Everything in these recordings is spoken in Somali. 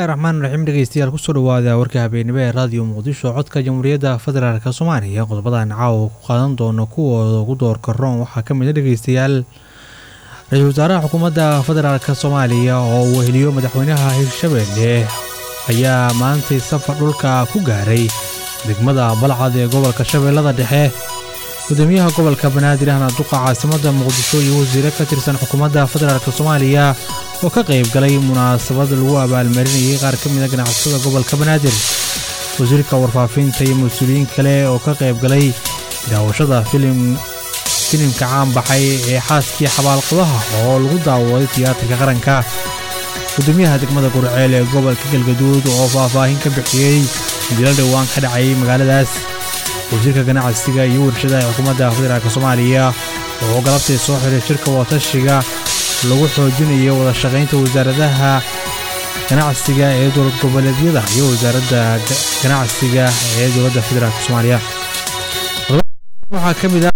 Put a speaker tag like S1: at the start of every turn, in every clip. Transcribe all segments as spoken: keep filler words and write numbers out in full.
S1: Bismillahirrahmanirrahim dhageystayaal ku soo dhawaada warka habeenimo ee Radio Muqdisho codka Jamhuuriyadda Federaalka Soomaaliya qodobadan caawa ku qaadan doono kuwooda ugu doorka roon waxaa ka mid ah dhageystayaal Ra'iisul Wasaaraha Xukuumadda Federaalka Soomaaliya oo uu weheliyo madaxweynaha Hirshabelle ayaa maanta safar dhulka ku gaaray degmada Balcad ee gobolka Shabeellada Dhexe gudoomiyaha gobolka Banaadir ahna duqa caasimadda Muqdisho iyo wasiirka ka tirsan Xukuumadda Federaalka Soomaaliya oo ka qayb galay munaasabad lagu abaalmarinayay qaar ka mid ah ganacsatada gobolka Banaadir wasiirka warfaafinta iyo mas'uuliyiin kale oo ka qayb galay daawashada filim filimka caan baxay ee xaaskii xabaalqabaha oo lagu daawaday tiyaatarka qaranka gudoomiyaha degmada Gurceel ee gobolka Galgaduud oo faahfaahin ka bixiyay dilal dhawaan ka dhacay magaaladaas wasiirka ganacsiga iyo warshadaha Xukuumadda Federaalka Soomaaliya oo galabtay soo xiray shirka watashiga lagu xoojinayo wada shaqaynta wasaaradaha ganacsiga ee dowlad goboleedyada iyo wasaaradda ganacsiga ee dowladda Federaalka Soomaaliya waxa ka mid ah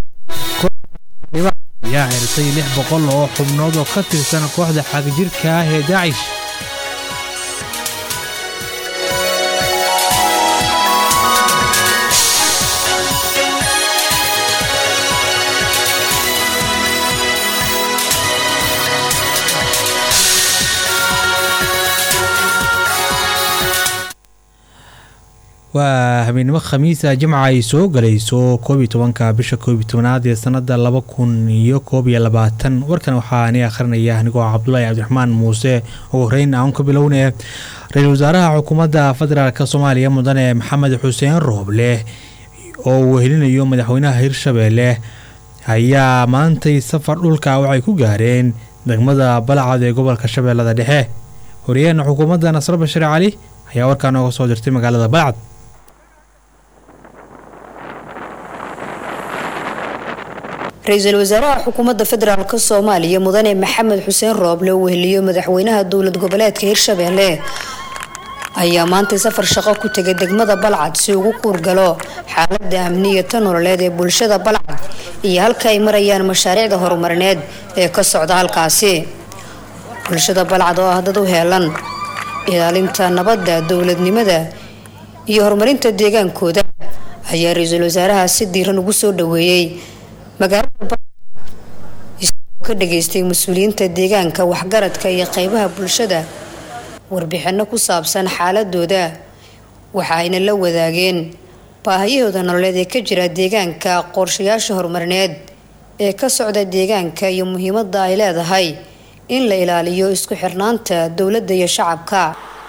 S1: yaa xirtay lix boqol oo xubnood oo ka tirsan kooxda xagjirka ah ee Daesh waa habeenimo khamiis ah jimca ay soo galayso koob iyo tobanka bisha koob iyo tobnaad ee sanada laba kun iyo koob iyo labaatan warkan waxaa ani akhrinaya anigoo Cabdullaahi Cabdiraxmaan Muuse oo horeyn aan ku bilownay Ra'iisul Wasaaraha Xukuumadda Federaalka Soomaaliya Mudane Maxamed Xuseen Rooble oo wehelinayo madaxweynaha Hirshabelle ayaa maanta safar dhulka waxay ku gaareen degmada Balcad ee gobolka Shabeellada Dhexe horiyeen xukuumadda Nasr Bashir Cali ayaa warkaan uga soo dirtay magaalada Balcad
S2: Ra'iisul Wasaaraha Xukuumadda Federaalka Soomaaliya Mudane Maxamed Xuseen Rooble oo weheliyo madaxweynaha dowlad goboleedka Hirshabelle ayaa maanta safar shaqo ku tagay degmada Balcad si uu ugu kuurgalo xaaladda amniga nololeed ee bulshada Balcad iyo halka ay marayaan mashaariicda horumarineed ee ka socda halkaasi bulshada Balcad oo ah dad u heelan ilaalinta nabadda dowladnimada iyo horumarinta deegaankooda ayaa Ra'iisul Wasaaraha si diiran ugu soo dhaweeyay magaalada ka dhageystay mas'uuliyiinta deegaanka waxgaradka iyo qaybaha bulshada warbixino ku saabsan xaaladooda waxa ayna la wadaageen baahiyahooda nololeed ee ka jira deegaanka qorshayaasha horumarineed ee ka socda deegaanka iyo muhiimadda ay leedahay in la ilaaliyo isku xirnaanta dowladda iyo shacabka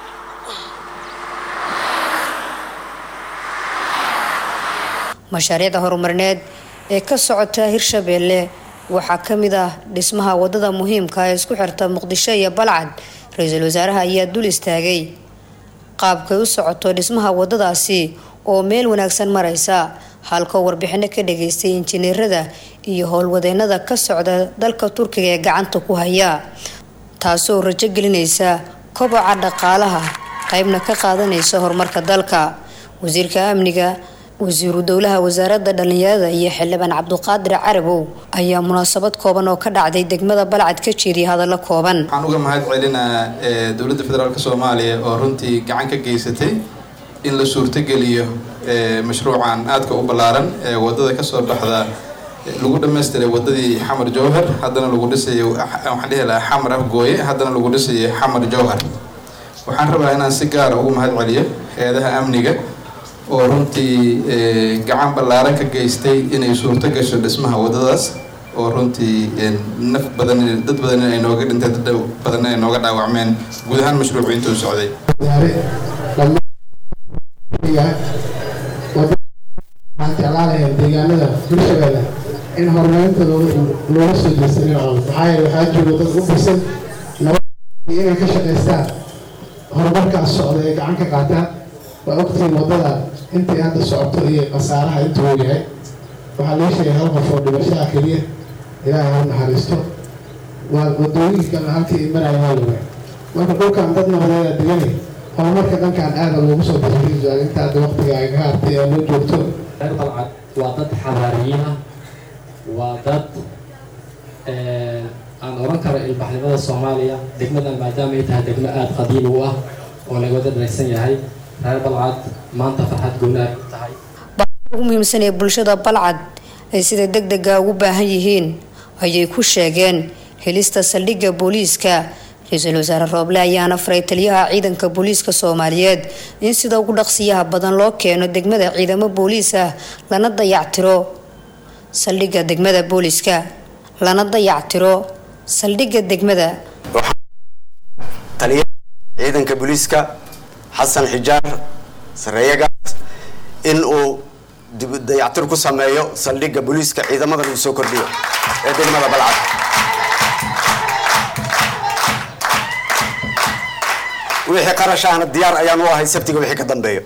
S2: mashaariicda horumarineed ee ka socota Hirshabelle waxa kamid ah dhismaha wadada muhiimka ah ee isku xirta Muqdisho iyo Balcad Ra'iisul Wasaaraha ayaa dul istaagay qaabka uu socoto dhismaha wadadaasi oo meel wanaagsan maraysa halka warbixino ka dhageystay injineerada iyo howlwadeennada ka socda dalka Turkiga ee gacanta ku haya taasoo rajo gelinaysa koboca dhaqaalaha qaybna ka qaadanaysa horumarka dalka wasiirka amniga wasiiru dowlaha wasaaradda dhalinyarada iyo xildhibaan Cabduqaadir Carabow ayaa munaasabad kooban oo ka dhacday degmada Balcad ka jeediyay hadallo kooban
S3: waxaan uga mahad celinayaa dowladda federaalka Soomaaliya oo runtii gacan ka geysatay in la suurtageliyo mashruucan aadka u ballaaran ee wadada ka soo baxda lagu dhameystiray wadadii Xamar Jowhar haddana lagu dhisay waxaan dhihi lahaa Xamar Afgooye haddana lagu dhisay Xamar Jowhar waxaan rabaa inaan si gaar ah ugu mahad celiyo hay'adaha amniga oo runtii gacan ballaaran ka geystay inay suurto gasho dhismaha wadadaas oo runtii naf badan dad badan ay nooga dhintay dad badan ay nooga dhaawacmeen guud ahaan mashruucu intuu socday
S4: deegaanada Hirshabelle in horumarintooda looga soo jeestay maxaa yeelay waxaa jooga dad u bisan nabad inay ka shaqaystaan horumarkaas socda ee gacan ka qaataan waa ogtiin wadada intii hadda socoto iyo qasaaraha intuu yahay waxaa loo sheegay hal qof oo dhibashaa keliya ilaahay ha naxariisto waa wadooyinka halkii marayaan marka dhulkan dad nabadeed deganay horumarka dhankan aad loogu soo bixiyay inta hadda waqtiga ay ka hartay ee loo joogto
S5: Balcad waa dad xabaariyiin ah waa dad aan oran karo ilbaxnimada Soomaaliya degmadan maadaama ay tahay degmo aad qadiimi u ah oo laga wada dhaleysan yahay reer balcad maanta farxad gooni ay tahay
S2: ugu muhiimsan ee bulshada balcad ay sida degdega ugu baahan yihiin ayay ku sheegeen helista saldhigga booliiska. Ra'iisul Wasaare Rooble ayaana faray taliyaha ciidanka booliiska Soomaaliyeed in sida ugu dhaqsiyaha badan loo keeno degmada ciidamo booliis ah lana dayactiro saldhigga degmada booliiska lana dayactiro saldhigga degmada.
S6: taliyaha ciidanka booliiska Xasan Xijaar Sareeyaga in uu dib dayactir ku sameeyo saldhigga booliiska ciidamada uu soo kordhiyo ee degmada Balcad. wixii qarashana diyaar ayaan u ahay sabtiga wixii ka dambeeyo.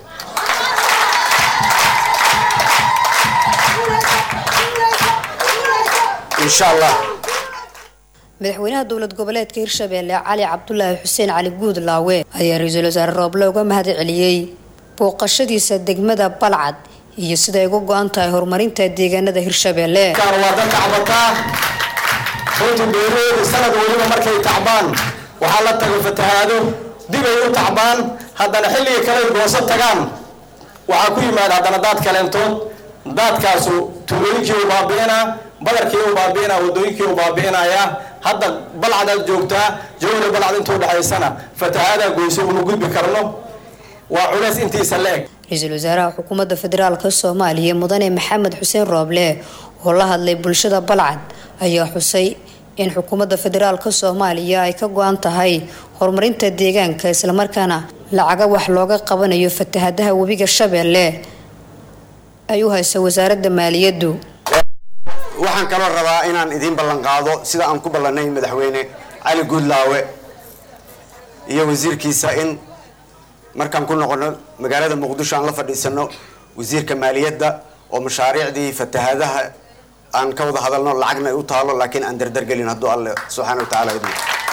S6: insha Allah.
S2: madaxweynaha dowlad goboleedka Hirshabelle Cali Cabdullaahi Xuseen Cali Guudlaawe ayaa Ra'iisul Wasaare Rooble uga mahad celiyay booqashadiisa degmada Balcad iyo sida ay uga go'an tahay horumarinta deegaanada Hirshabelle.
S6: Kaan waa dad tacbata runtii beerooda sanad waliba markay tacbaan waxaa la tago fatahaado dib ay u tacbaan haddana xilliga kale gooso tagaan waxaa ku yimaada haddana daad kaleentood daadkaasu tuulooyinkii u baabi'inaa badarkii u baabi'inaa wadooyinkii u baabi'inaya hadda Balcad joogtaa jawle Balcad intuu dhaxaysana fatahaada goyso uma gudbi karno waa culays intiisa leeg.
S2: Ra'iisul Wasaaraha Xukuumadda Federaalka Soomaaliya Mudane Maxamed Xuseen Rooble oo la hadlay bulshada Balcad ayaa xusay in xukuumadda federaalka Soomaaliya ay ka go'an tahay horumarinta deegaanka isla markaana lacaga wax looga qabanayo fatahaadaha webiga Shabeelle ay u hayso wasaaradda maaliyaddu.
S6: waxaan kala rabaa inaan idin ballan qaado sida aan ku ballanay madaxweyne Cali Guudlaawe iyo wasiirkiisa in markaan ku noqono magaalada Muqdisho aan la fadhiisano wasiirka maaliyadda oo mashaariicdii fatahaadaha aan ka wada hadalno lacagna ay u taalo laakiin aan dardar galin hadduu Alle subhanahu wa ta'ala idin.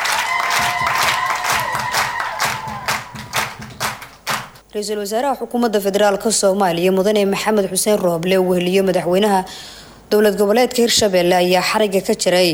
S2: Ra'iisul Wasaaraha Xukuumadda Federaalka Soomaaliya Mudane Maxamed Xuseen Rooble oo weheliyo madaxweynaha dowlad goboleedka Hirshabelle ayaa xariga ka jiray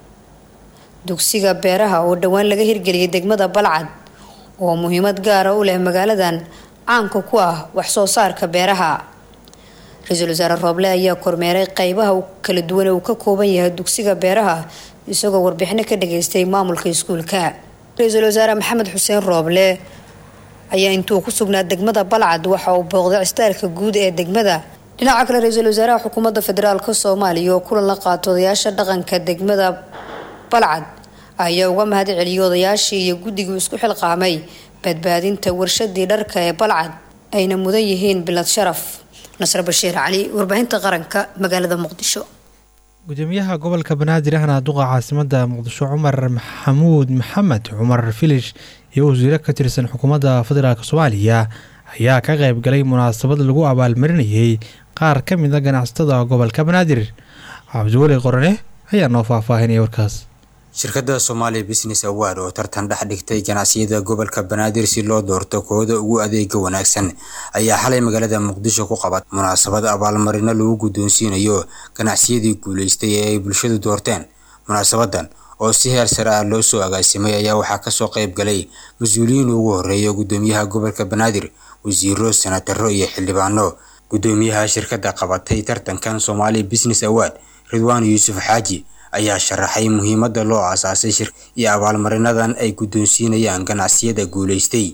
S2: dugsiga beeraha oo dhawaan laga hirgeliyay degmada Balcad oo muhiimad gaar ah u leh magaaladan caanka ku ah wax soo saarka beeraha. Ra'iisul Wasaare Rooble ayaa kormeeray qaybaha kala duwan ee uu ka kooban yahay dugsiga beeraha isagoo warbixino ka dhageystay maamulka iskuulka. Ra'iisul Wasaare Maxamed Xuseen Rooble ayaa intuu ku sugnaa degmada Balcad waxa uu booqday istaalka guud ee degmada. dhinaca kale Ra'iisul Wasaaraha Xukuumadda Federaalka Soomaaliya oo kulan la qaato odayaasha dhaqanka degmada Balcad ayaa uga mahad celiyay odayaashii iyo guddiga isku xilqaamay badbaadinta warshadii dharka ee Balcad ayna mudan yihiin bilad sharaf. Nasr Bashiir Cali, warbaahinta qaranka, magaalada Muqdisho.
S1: gudoomiyaha gobolka Banaadir ahna duqa caasimadda Muqdisho Cumar Maxamuud Maxamed Cumar Filish iyo wasiir ka tirsan xukuumadda federaalka Soomaaliya ayaa ka qayb galay munaasabad lagu abaalmarinayay qaar ka mid ah ganacsatada gobolka Banaadir. Cabdulle Qorane ayaa noo faahfaahinay warkaas.
S7: shirkadda Somali Business Award oo tartan dhex dhigtay ganacsiyada gobolka Banaadir si loo doorto kooda ugu adeega wanaagsan ayaa xalay magaalada Muqdisho ku qabat munaasabad abaalmarino lagu guddoonsiinayo ganacsiyadii guuleystay ee ay bulshadu doorteen. munaasabadan oo si heer sare ah loo soo agaasimay ayaa waxaa ka soo qayb galay mas'uuliyiin ugu horeeya gudoomiyaha gobolka Banaadir, wasiirro, senataro iyo xildhibaano. gudoomiyaha shirkadda qabatay tartankan Somali Business Award Ridwaan Yuusuf Xaaji ayaa sharaxay muhiimadda loo aasaasay shirka iyo abaalmarinadan ay guddoonsiinayaan ganacsiyada guuleystay.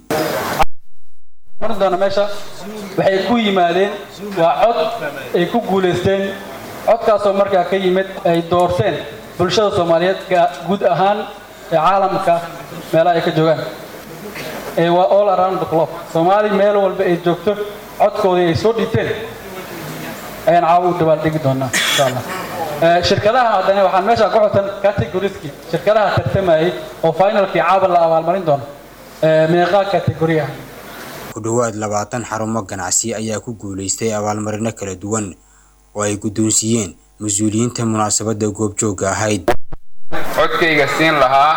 S8: mardoona meesha waxay ku yimaadeen waa cod ay ku guuleysteen codkaasoo markaa ka yimid ay doorteen bulshada Soomaaliyeed guud ahaan ee caalamka meelaha ay ka joogaan ee waa all around the globe. Soomaali meel walba ay joogto codkooda ay soo dhiibteen ayaan caawa u dabaal dhigi doonaa insha Allah. shirkadaha hadana waxaan meesha ku xutan categoriski shirkadaha tartamayay oo finalkii caawa la abaalmarin doono meeqa category ah.
S7: ku dhawaad labaatan xarumo ganacsi ayaa ku guuleystay abaalmarino kala duwan oo ay guddoonsiiyeen mas'uuliyiinta munaasabadda goobjooga ahayd.
S9: codkayga siin lahaa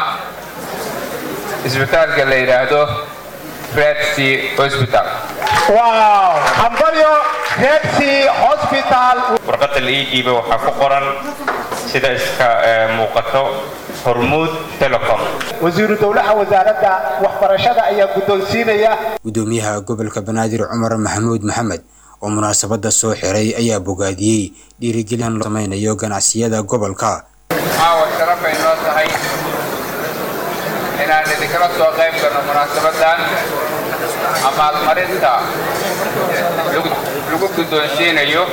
S9: isbitaalka la yiraahdo Red Sea Hospital.
S10: wow ambalyo Red Sea Hospital.
S9: warqadda la ii dhiibay waxaa ku qoran sida iska muuqato hormuud telecom.
S10: wasiiru dowlaha wasaaradda waxbarashada ayaa guddoonsiinaya
S7: gudoomiyaha gobolka banaadir cumar maxamuud maxamed oo munaasabada soo xiray ayaa bogaadiyay dhiirigelin loo sameeyo ganacsiyada gobolka.
S9: Aawa sharaf ay noo tahay inaan idinkala soo qayb galno munaasabadan abaalmarinta lagu guddoonsiinayo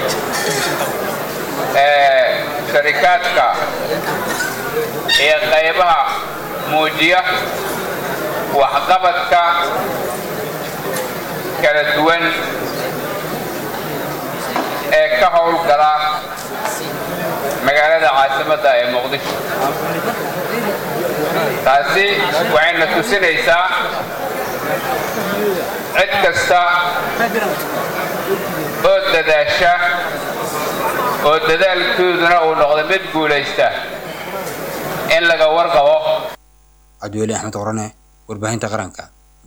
S9: ee sharikaadka ee qaybaha muujiya waxqabadka kala duwan ee ka howlgala magaalada caasimadda ee Muqdisho. taasi waxayna tusinaysaa cid kasta oo dadaasha oo dadaalkooduna uu noqdo mid guulaysta in laga warqabo.
S7: Cabdiweli Axmed Qorane, warbaahinta qaranka.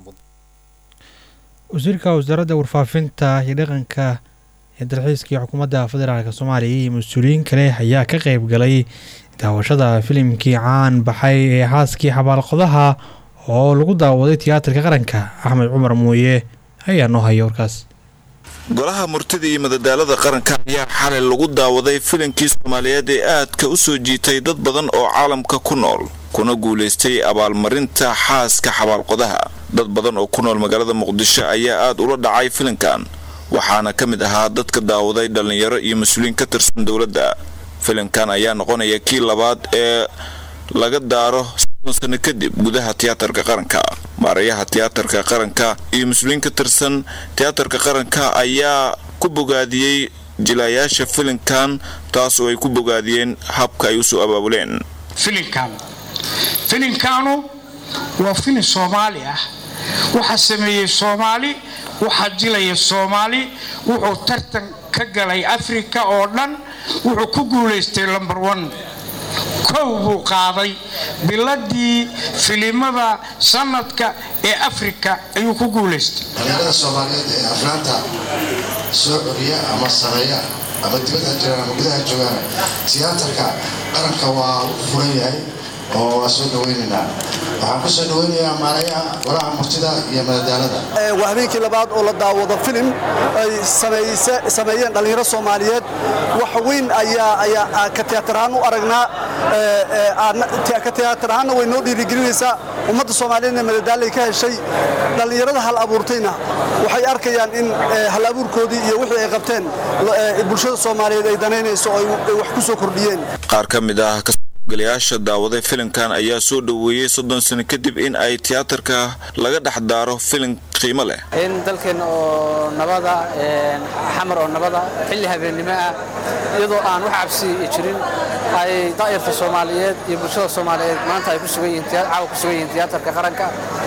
S1: wasiirka wasaaradda warfaafinta iyo dhaqanka ee dalxiiska iyo xukuumadda federaalka Soomaaliya iyo mas'uuliyiin kale ayaa ka qayb galay daawashada filimkii caan baxay ee haaskii xabaalqodaha oo lagu daawaday tiyaatarka qaranka. Axmed Cumar Muuye ayaa noo haya warkaas.
S11: golaha murtida iyo madadaalada qaranka ayaa xalay lagu daawaday filimkii Soomaaliyeed ee aadka u soo jiitay dad badan oo caalamka ku nool kuna guuleystay abaalmarinta xaaska xabaalqodaha. dad badan oo ku nool magaalada Muqdisho ayaa aad ula dhacay filimkan, waxaana ka mid ahaa dadka daawaday dhalinyaro iyo mas'uuliyiin ka tirsan dawladda. filimkan ayaa noqonaya kii labaad ee laga daaro soddon sano kadib gudaha tiyaatarka qaranka. maarayaha tiyaatarka qaranka iyo mas'uuliyiin ka tirsan tiyaatarka qaranka ayaa ku bogaadiyey jilayaasha filimkan, taas oo ay ku bogaadiyeen habka ay u soo abaabuleen
S12: filimkan. filimkanu waa filim Soomaali ah, waxa sameeyay Soomaali, waxa jilaya Soomaali, wuxuu tartan ka galay Afrika oo dhan, wuxuu ku guuleystay number one. kow buu qaaday biladii filimada sanadka ee Afrika ayuu ku guuleystay.
S13: dhalinyarada Soomaaliyeed ee aflaanta soo curiya ama sameeya ama dibadda jiraan ama gudaha joogaan tiyaatarka qaranka waa furan yahay oo waa soo dhaweynaynaa. waxaan ku soo dhaweynayaa maarayaha golaha murtida iyo madadaalada.
S14: waa habeenkii labaad oo la daawado filim ay sameeyeen dhalinyaro Soomaaliyeed. wax weyn ayaa ayaa ka tiyaataraan u aragnaa, ka tiyaataraan way noo dhiirigelinaysaa. ummadda Soomaaliyeed ee madadaalo ka heshay dhalinyarada hal abuurtayna waxay arkayaan in hal abuurkoodii iyo wixii ay qabteen bulshada Soomaaliyeed ay danaynayso oo ay wax ku soo kordhiyeen.
S11: qaar ka mid ah golayaasha daawaday filimkan ayaa soo dhaweeyay soddon sano kadib in ay tiyaatarka laga dhex daaro filim qiimo leh.
S15: in dalkeen oo nabada xamar oo nabada xilli habeenimo ah iyadoo aan wax cabsi jirin ay daa'irta Soomaaliyeed iyo bulshada Soomaaliyeed maanta ay ku sugan yihiin tiyaatarka ku sugan yihiin tiyaatarka qaranka.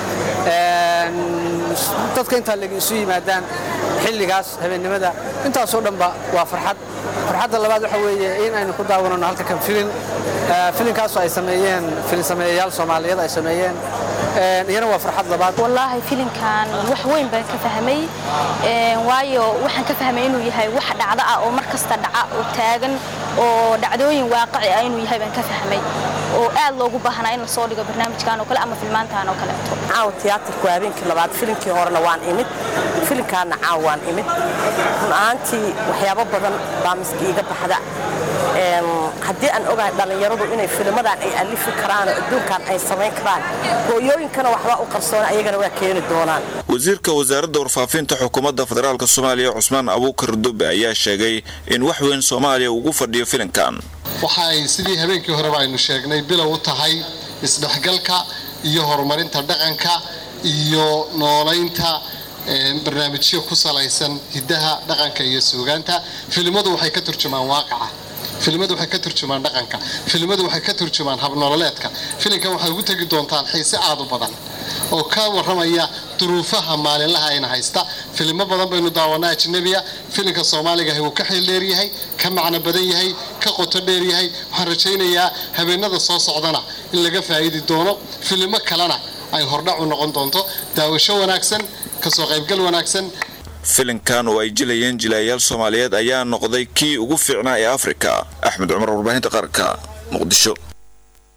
S15: een dadka inta laga isu yimaadaan xilligaas habeenimada intaas oo dhanba waa farxad. farxadda labaad waxa weeye in aynu ku daawanano halka kan filim filimkaas ay sameeyeen filim sameeyayaal Soomaaliyeed ay sameeyeen een iyana waa farxad labaad.
S16: wallahi filimkan wax weyn baan ka fahmay, een waayo waxaan ka fahmay inuu yahay wax dhacdo ah oo mar kasta dhaca oo taagan oo dhacdooyin waaqici ah inuu yahay baan ka fahmay oo aad loogu baahnaa in la soo dhigo barnaamijkan oo kale ama filmaantan oo kale.
S17: caaw tiyaatarku habeenkii labaad filimkii horena waan imid, filimkaana caaw waan imid. runtii waxyaabo badan baa miskiiga baxda. een haddii aan ogahay dhalinyaradu inay filmadan ay alifi karaan adduunkan ay sameyn karaan, hooyooyinkana waxba u qarsoon ayagana waa keeni doonaan.
S11: wasiirka wasaaradda warfaafinta xukuumadda federaalka Soomaaliya Cusmaan Abuukar Dube ayaa sheegay in wax weyn Soomaaliya ugu fadhiyo filimkan.
S18: waxay sidii habeenkii hore aynu sheegnay bilow u tahay isdhexgalka iyo horumarinta dhaqanka iyo nooleynta barnaamijyo ku salaysan hidaha dhaqanka iyo suugaanta. filimadu waxay ka turjumaan waaqaca, filimadu waxay ka turjumaan dhaqanka, filimadu waxay ka turjumaan hab nololeedka. filimkan waxay ugu tagi doontaan xiise aad u badan oo ka warramaya duruufaha maalinlaha ayna haysta. filimo badan baynu daawanaa ajnabiga, filimka Soomaaliga uu ka xeel dheer yahay, ka macna badan yahay, ka qoto dheer yahay. waxaan rajaynayaa habeenada soo socdana in laga faa'iidi doono filimo kalena ay hordhac u noqon doonto. daawasho wanaagsan, ka soo qaybgal wanaagsan.
S11: filimkan oo ay jilayeen jilayaal Soomaaliyeed ayaa noqday kii ugu fiicnaa ee Afrika. Axmed Cumar, warbaahinta qaranka, Muqdisho.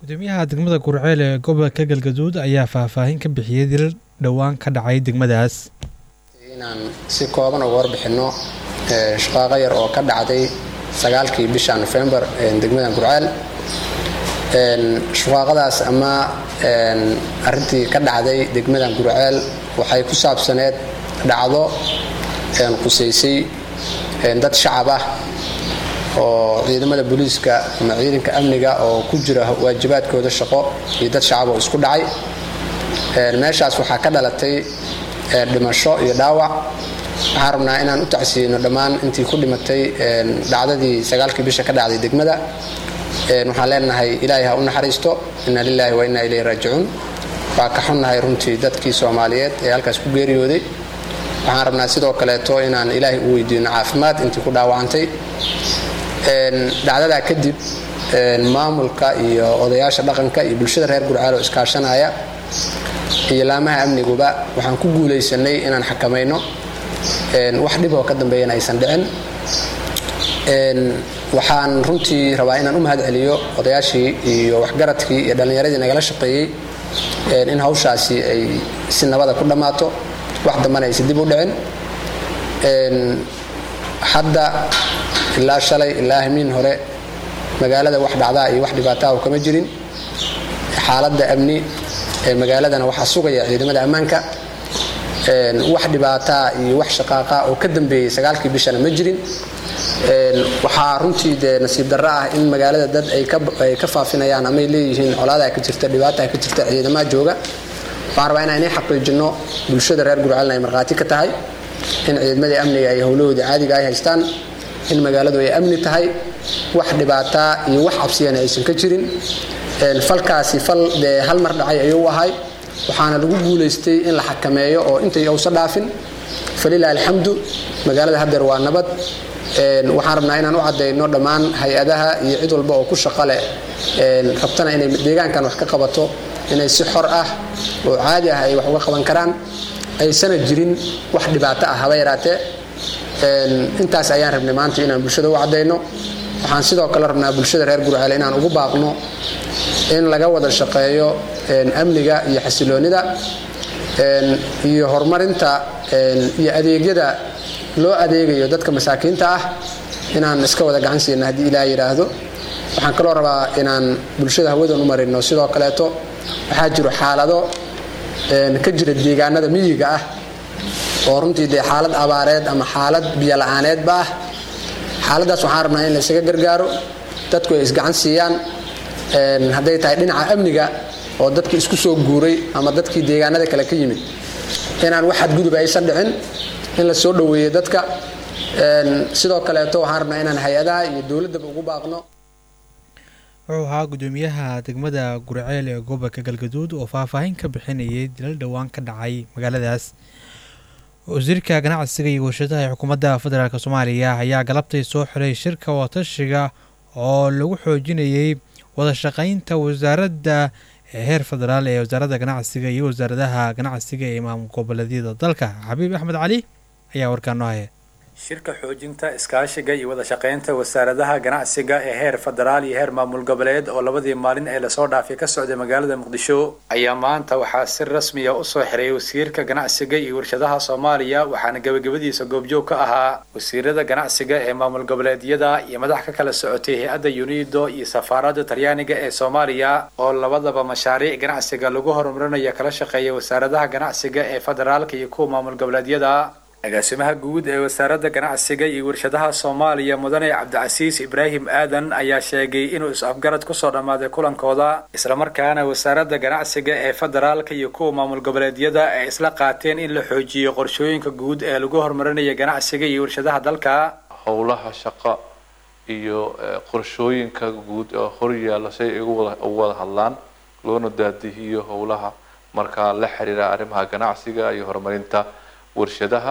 S1: gudoomiyaha degmada Gurceel ee gobolka Galgaduud ayaa faahfaahin ka bixiyay dil dhawaan ka dhacay degmadaas.
S19: inaan si kooban uga warbixino shaqaaqa yar oo ka dhacday sagaalkii bisha November ee degmada Gurceel. shaqaaqadaas ama arintii ka dhacday degmada Gurceel waxay ku saabsaneed dhacdo qusaysay dad shacab ah oo ciidamada booliiska ama ciidanka amniga oo ku jira waajibaadkooda shaqo iyo dad shacab oo isku dhacay. meeshaas waxaa ka dhalatay dhimasho iyo dhaawac. waxaan rabnaa inaan u tacsiino dhammaan intii ku dhimatay dhacdadii sagaalkii bisha ka dhacday degmada. waxaan leenahay ilaahay ha u naxariisto, inna lillahi wa inna ilayhi raajicuun. waa ka xunnahay runtii dadkii Soomaaliyeed ee halkaas ku geeriyooday. waxaan rabnaa sidoo kaleeto inaan ilaahay u weydiino caafimaad intii ku dhaawacantay. dhacdada kadib maamulka iyo odayaasha dhaqanka iyo bulshada reer Gurceel oo iskaashanaya iyo laamaha amniguba waxaan ku guuleysanay inaan xakamayno wax dhib oo ka dambeeyana aysan dhicin. waxaan runtii rabaa inaan u mahad celiyo odayaashii iyo waxgaradkii iyo dhalinyaradii nagala shaqeeyay in hawshaasi ay si nabada ku dhamaato, wax dambana aysan dib u dhicin. hadda ilaa shalay ilaa hamiin hore magaalada wax dhacdaa iyo wax dhibaataa oo kama jirin. xaaladda amni ee magaaladana waxaa sugaya ciidamada ammaanka. wax dhibaataa iyo wax shaqaaqa oo ka dambeeyay sagaalkii bishana ma jirin. waxaa runtii dee nasiib darro ah in magaalada dad ay ka ay ka faafinayaan ama ay leeyihiin colaada ka jirta, dhibaata ka jirta, ciidamada jooga. waxaan rabaa inaan xaqiijino bulshada reer Gurceel ay marqaati ka tahay in ciidamada amniga ay howlahooda caadiga ah haystaan, in magaaladu ay amni tahay, wax dhibaata iyo wax cabsiyana aysan ka jirin. falkaasi fal dee hal mar dhacay ayuu ahay, waxaana lagu guuleystay in la xakameeyo oo intay uusan dhaafin. falilaahi alxamdu, magaalada haddeer waa nabad. waxaan rabnaa inaan u cadeyno dhammaan hay-adaha iyo cid walba oo ku shaqo leh rabtana inay deegaankan wax ka qabato inay si xor ah oo caadi ah ay wax uga qaban karaan, aysan jirin wax dhibaato ah haba yaraatee. intaas ayaan rabnay maanta inaan bulshada u cadeyno. waxaan sidoo kale rabnaa bulshada reer Gurceel inaan ugu baaqno in laga wada shaqeeyo amniga iyo xasiloonida iyo horumarinta iyo adeegyada loo adeegayo dadka masaakiinta ah inaan iska wada gacan siino haddii Ilaahay yiraahdo. waxaan kaloo rabaa inaan bulshada hawadan u marino sidoo kaleeto waxaa jiro xaalado ka jira deegaanada miyiga ah oo runtii dee xaalad abaareed ama xaalad biyo la'aaneedba ah. xaaladaas waxaan rabnaa in la isaga gargaaro, dadku ay isgacan siiyaan. hadday tahay dhinaca amniga oo dadka isku soo guuray ama dadkii deegaanada kale ka yimid inaan wax xadgudub aysan dhicin, in la soo dhaweeyo dadka. sidoo kaleeto waxaan rabnaa inaan hay-adaha iyo dowladaba ugu baaqno.
S1: wuxuu ahaa gudoomiyaha degmada Gurceel ee gobolka Galgaduud oo faahfaahin ka bixinayay dilal dhawaan ka dhacay magaaladaas. wasiirka ganacsiga iyo warshadaha ee xukuumadda federaalka Soomaaliya ayaa galabtay soo xiray shirka wadatashiga oo lagu xoojinayay wada shaqaynta wasaaradda heer federaal ee wasaaradda ganacsiga iyo wasaaradaha ganacsiga ee maamul goboleedyada dalka. Xabiib Axmed Cali ayaa warkaan noo haya.
S20: shirka xoojinta iskaashiga iyo wada shaqaynta wasaaradaha ganacsiga ee heer federaal iyo heer maamul goboleed oo labadii maalin ee lasoo dhaafay ka socday magaalada Muqdisho ayaa maanta waxaa si rasmi ah u soo xiray wasiirka ganacsiga iyo warshadaha Soomaaliya, waxaana gabagabadiisa goobjoog ka ahaa wasiirada ganacsiga ee maamul goboleedyada iyo madax ka kala socotay hay'adda UNIDO iyo safaaradda Talyaaniga ee Soomaaliya oo labadaba mashaariic ganacsiga lagu horumarinayo kala shaqeeya wasaaradaha ganacsiga ee federaalka iyo kuwa maamul goboleedyada. agaasimaha guud ee wasaaradda ganacsiga iyo warshadaha Soomaaliya Mudane Cabdicasiis Ibraahim Aadan ayaa sheegay inuu is-afgarad ku soo dhamaaday kulankooda, isla markaana wasaaradda ganacsiga ee federaalka iyo kuwa maamul goboleedyada ay isla qaateen in la xoojiyo qorshooyinka guud ee lagu horumarinayo ganacsiga iyo warshadaha dalka.
S21: howlaha shaqo iyo qorshooyinka guud oo horyaala si ay ugu wada hadlaan loona daadihiyo howlaha marka la xiriira arrimaha ganacsiga iyo horumarinta warshadaha.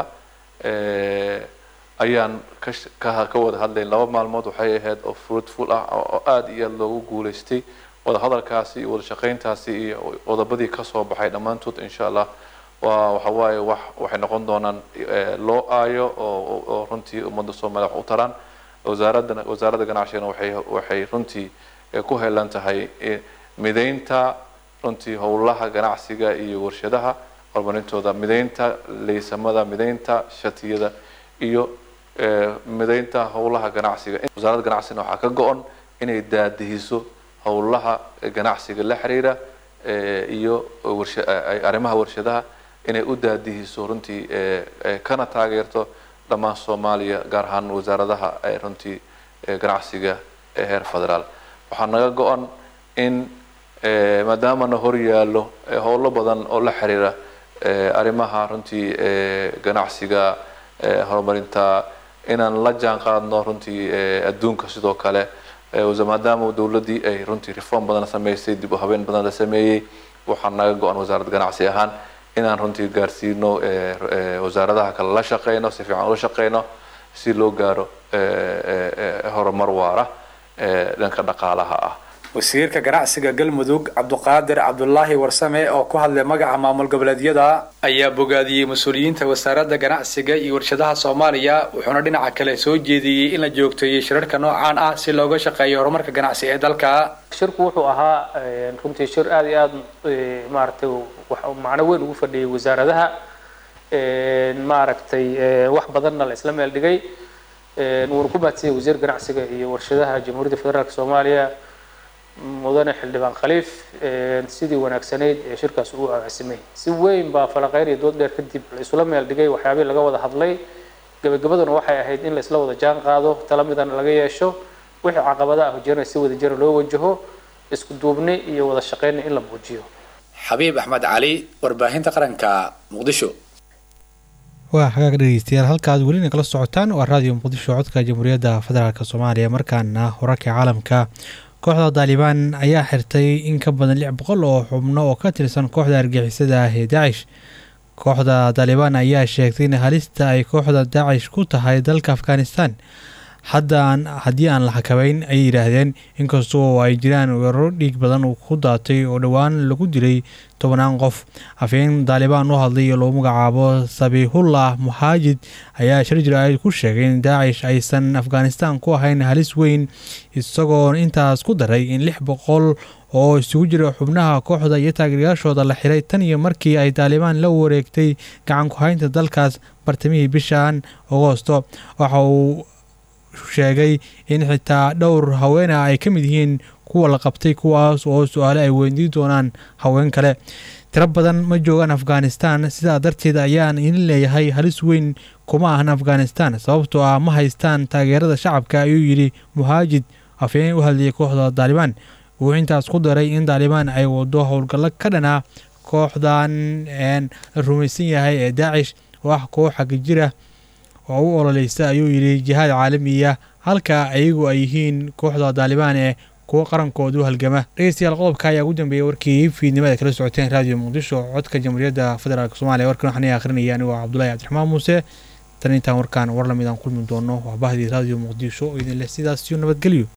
S21: ayaan ka wada hadlay laba maalmood waxay ahayd oo fruitful ah oo aad iyo loogu guuleystay wada hadalkaasi iyo wada shaqayntaasi iyo qodobadii ka soo baxay dhamaantood insha Allah waa waxa waaye wax waxay noqon doonaan loo aayo oo runtii ummadda Soomaaliya wax u taraan. wasaaradda wasaaradda ganacsiga waxay waxay runtii ku heelan tahay mideynta runtii howlaha ganacsiga iyo warshadaha horumarintooda, mideynta leysamada, mideynta shatiyada iyo mideynta howlaha ganacsiga. wasaaradda ganacsiga waxaa ka go-an inay daadihiso howlaha ganacsiga la xiriira iyo arrimaha warshadaha, inay u daadihiso runtii kana taageerto dhammaan Soomaaliya, gaar ahaan wasaaradaha runtii ganacsiga ee heer federaal. waxaa naga go-an in maadaama na hor yaalo howlo badan oo la xiriira arrimaha runtii ganacsiga horumarinta, inaan la jaan qaadno runtii adduunka. sidoo kale maadaama dowladdii ay runtii reform badan sameysay, dib u habeyn badan la sameeyey, waxaa naga go-an wasaaradda ganacsi ahaan inaan runtii gaarsiino wasaaradaha kale la shaqeyno, si fiican ula shaqeyno si loo gaaro horumar waara dhanka dhaqaalaha ah.
S20: wasiirka ganacsiga galmudug cabduqaadir cabdulaahi warsame oo ku hadlay magaca maamul goboleedyada ayaa bogaadiyey mas-uuliyiinta wasaaradda ganacsiga iyo warshadaha Soomaaliya, wuxuuna dhinaca kale soo jeediyey in la joogteeyo shirarka noocan ah si looga shaqeeyo horumarka ganacsi ee dalka.
S3: shirku wuxuu ahaa runtii shir aad iyo aad maaragtay wax macno weyn ugu fadhiyay wasaaradaha, maaragtay wax badanna la isla meel dhigay. wuxuu ku baatay wasiir ganacsiga iyo warshadaha Jamhuuriyadda Federaalka Soomaaliya mudane xildhibaan Khaliif sidii wanaagsanayd ee shirkaas uu agaasimay. si weyn baa falaqeyn iyo dood dheer kadib la isla meel dhigay waxyaabo laga wada hadlay. gabagabaduna waxay ahayd in la isla wada jaan qaado, talo midana laga yeesho, wixii caqabadaha ah jirna si wada jir loo wajaho, isku duubni iyo wada shaqeyn in la muujiyo.
S20: Xabiib Axmed Cali, warbaahinta qaranka, Muqdisho.
S1: waa xagaag dhegeystayaal, halkaad welina kala socotaan waa raadiyo Muqdisho, codka Jamhuuriyadda Federaalka Soomaaliya. markaana wararka caalamka, kooxda Taliban ayaa xirtay in ka badan lix boqol oo xubno oo ka tirsan kooxda argagixisada ah ee Daesh. kooxda Taliban ayaa sheegtay in halista ay kooxda Daesh ku tahay dalka Afghanistan haddaan haddii aan la xakameyn ay yiraahdeen, inkastoo ay jiraan weeraro dhiig badan oo ku daatay oo dhawaan lagu dilay tobanaan qof. afhayeen Taliban u hadlay oo lagu magacaabo Sabihullah Muhaajid ayaa shir jiraa'id ku sheegay in Daesh aysan Afghanistan ku ahayn halis weyn, isagoo intaas ku daray in lix boqol oo isugu jira xubnaha kooxda iyo taageerayaashooda la xiray tan iyo markii ay Taliban la wareegtay gacan ku haynta dalkaas bartamihii bishan Agoosto. waxa uu sheegay in xitaa dhowr haweenah ay ka mid yihiin kuwa la qabtay, kuwaas oo su'aalo ay weydiin doonaan haween kale. tiro badan ma joogaan Afghanistan, sidaa darteed ayaan idin leeyahay halis weyn kuma ahan Afghanistan sababtoo ah ma haystaan taageerada shacabka, ayuu yidhi Muhaajid, afhayeen u hadlayay kooxda Taliban. wuxuu intaas ku daray in Taliban ay wado howlgallo ka dhana kooxdan la rumaysan yahay ee Daesh oo ah koox xag jira oo u ololeysa, ayuu yidhi jihaad caalamiya, halka ayagu ay yihiin kooxda Taliban ee kuwa qarankoodu halgama. dhegeystayaal, qodobka ayaa ugu dambeeyay warkii fiidnimada kala socoteen raadiyo Muqdisho, codka Jamhuuriyadda Federaalka Soomaaliya. warkan waxaan akhrinaya anigu Cabdullaahi Cabdiraxmaan Muuse. tan intaan warkaan war lamid aan kulmi doono waa bahdii raadiyo Muqdisho oo idin leh sidaas iyo nabadgelyo.